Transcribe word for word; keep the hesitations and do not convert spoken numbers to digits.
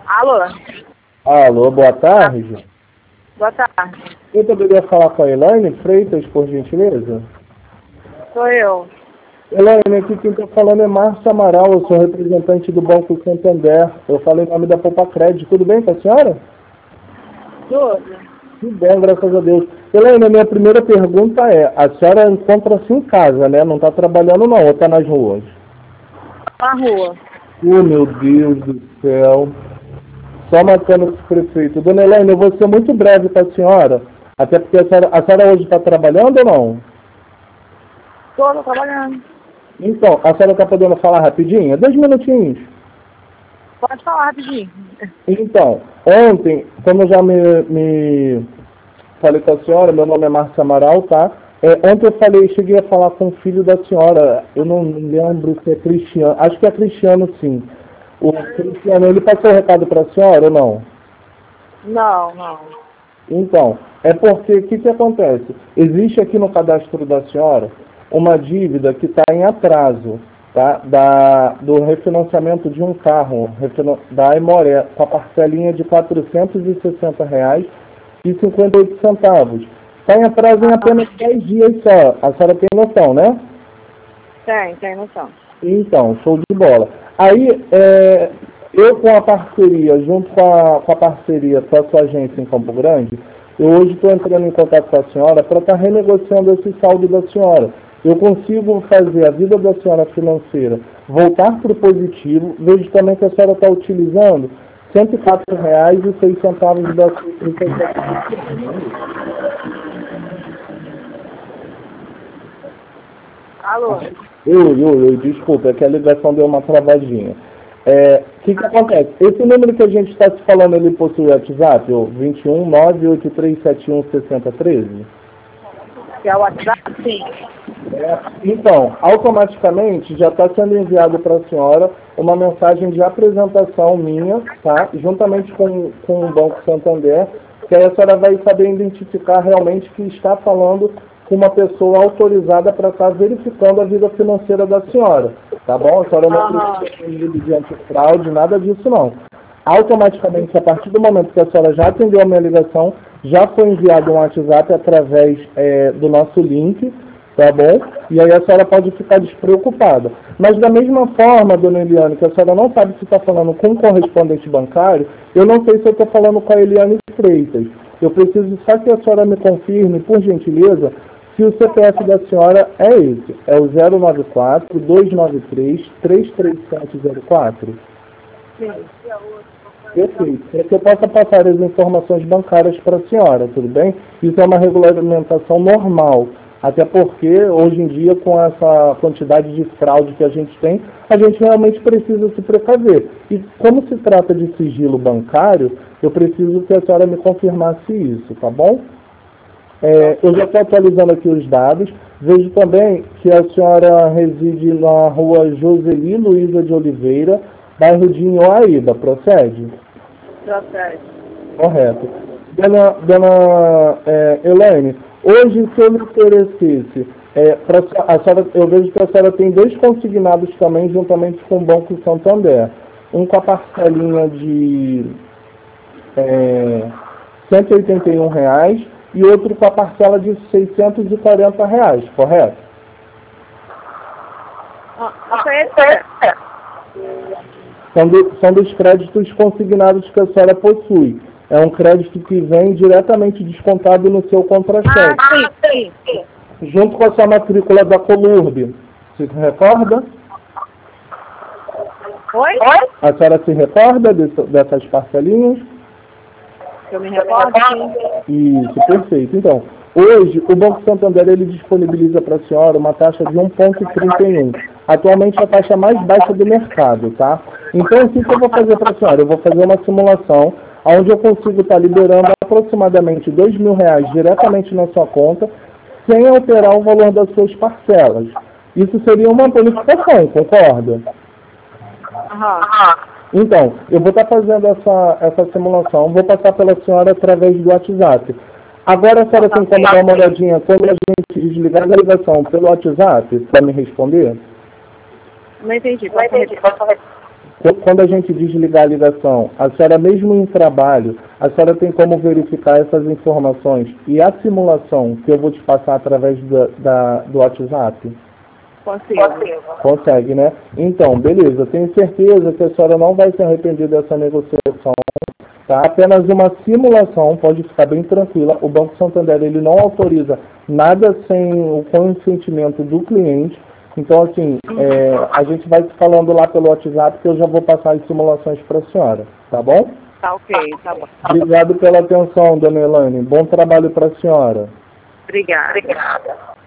Alô? Alô, boa tarde. Boa tarde. Eu poderia falar com a Elaine Freitas, por gentileza? Sou eu. Elaine, aqui quem está falando é Márcio Amaral, eu sou representante do Banco Santander. Eu falo em nome da Poupa Crédito. Tudo bem com a senhora? Tudo. Tudo bem, graças a Deus. Elaine, a minha primeira pergunta é, a senhora encontra-se em casa, né? Não está trabalhando não, ou está nas ruas? Na rua. Oh, meu Deus do céu. Só matando esse prefeito. Dona Elaine, eu vou ser muito breve para a senhora, até porque a senhora, a senhora hoje está trabalhando ou não? Estou trabalhando. Então, a senhora está podendo falar rapidinho? Dois minutinhos. Pode falar rapidinho. Então, ontem, como eu já me, me falei com a senhora, meu nome é Márcio Amaral, tá? É, ontem eu falei, cheguei a falar com o filho da senhora, eu não lembro se é Cristiano, acho que é Cristiano sim. O Cristiano, ele passou o recado para a senhora ou não? Não, não. Então, é porque, o que, que acontece? Existe aqui no cadastro da senhora uma dívida que está em atraso, tá? Da, do refinanciamento de um carro, da Aimoré, com a parcelinha de quatrocentos e sessenta reais e cinquenta e oito centavos. Está em atraso em apenas dez dias só. A senhora tem noção, né? Tem, tem noção. Então, show de bola. Aí, é, eu com a parceria, junto com a, com a parceria com a sua agência em Campo Grande, eu hoje estou entrando em contato com a senhora para estar renegociando esse saldo da senhora. Eu consigo fazer a vida da senhora financeira voltar para o positivo. Vejo também que a senhora está utilizando cento e quatro reais e seis centavos da sua. Alô? Oi, oi, oi, desculpa, é que a ligação deu uma travadinha. É, o que que acontece? Esse número que a gente está se falando, ele possui WhatsApp, o vinte e um, nove oito três sete um, seis zero um três? Que é o WhatsApp? Sim. É, então, automaticamente já está sendo enviado para a senhora uma mensagem de apresentação minha, tá? Juntamente com, com o Banco Santander, que aí a senhora vai saber identificar realmente que está falando com uma pessoa autorizada para estar verificando a vida financeira da senhora, tá bom? A senhora não precisa de antifraude, nada disso não. Automaticamente, a partir do momento que a senhora já atendeu a minha ligação, já foi enviado um WhatsApp através é, do nosso link, tá bom? E aí a senhora pode ficar despreocupada. Mas da mesma forma, dona Eliane, que a senhora não sabe se está falando com um correspondente bancário, eu não sei se eu estou falando com a Eliane Freitas. Eu preciso só que a senhora me confirme, por gentileza, se o C P F da senhora é esse. É o zero nove quatro, dois nove três, três três sete zero quatro? Sim. Perfeito. Para que eu possa passar as informações bancárias para a senhora, tudo bem? Isso é uma regulamentação normal. Até porque, hoje em dia, com essa quantidade de fraude que a gente tem, a gente realmente precisa se precaver. E como se trata de sigilo bancário, eu preciso que a senhora me confirmasse isso, tá bom? É, eu já estou atualizando aqui os dados. Vejo também que a senhora reside na rua Joseli Luiza de Oliveira, bairro de Inhoaíba, procede? Procede. Correto. Dona, dona é, Elaine, hoje se eu lhe oferecesse, é, pra, a senhora, eu vejo que a senhora tem dois consignados também, juntamente com o Banco Santander. Um com a parcelinha de é, cento e oitenta e um reais e outro com a parcela de seiscentos e quarenta reais, correto? Isso aí é... São, do, são dos créditos consignados que a senhora possui. É um crédito que vem diretamente descontado no seu contra-cheque. Ah, sim, sim. Junto com a sua matrícula da Colurb. Você se recorda? Oi? A senhora se recorda desse, dessas parcelinhas? Eu me recordo, sim. Isso, perfeito. Então, hoje, o Banco Santander ele disponibiliza para a senhora uma taxa de um vírgula trinta e um. Atualmente, a taxa mais baixa do mercado, tá? Então, o que eu vou fazer para a senhora? Eu vou fazer uma simulação onde eu consigo estar liberando aproximadamente dois mil reais diretamente na sua conta, sem alterar o valor das suas parcelas. Isso seria uma bonificação, concorda? Aham. Então, eu vou estar fazendo essa, essa simulação, vou passar pela senhora através do WhatsApp. Agora a senhora tem como dar uma olhadinha quando a gente desligar a ligação pelo WhatsApp para me responder? Não entendi. Pode repetir. Quando a gente desligar a ligação, a senhora mesmo em trabalho, a senhora tem como verificar essas informações e a simulação que eu vou te passar através da, da, do WhatsApp? Consigo. Consegue, né? Então, beleza. Tenho certeza que a senhora não vai se arrepender dessa negociação. Tá? Apenas uma simulação, pode ficar bem tranquila. O Banco Santander ele não autoriza nada sem o consentimento do cliente. Então, assim, é, a gente vai se falando lá pelo WhatsApp que eu já vou passar as simulações para a senhora, tá bom? Tá ok, tá bom. Obrigado pela atenção, dona Elaine. Bom trabalho para a senhora. Obrigada. Obrigada.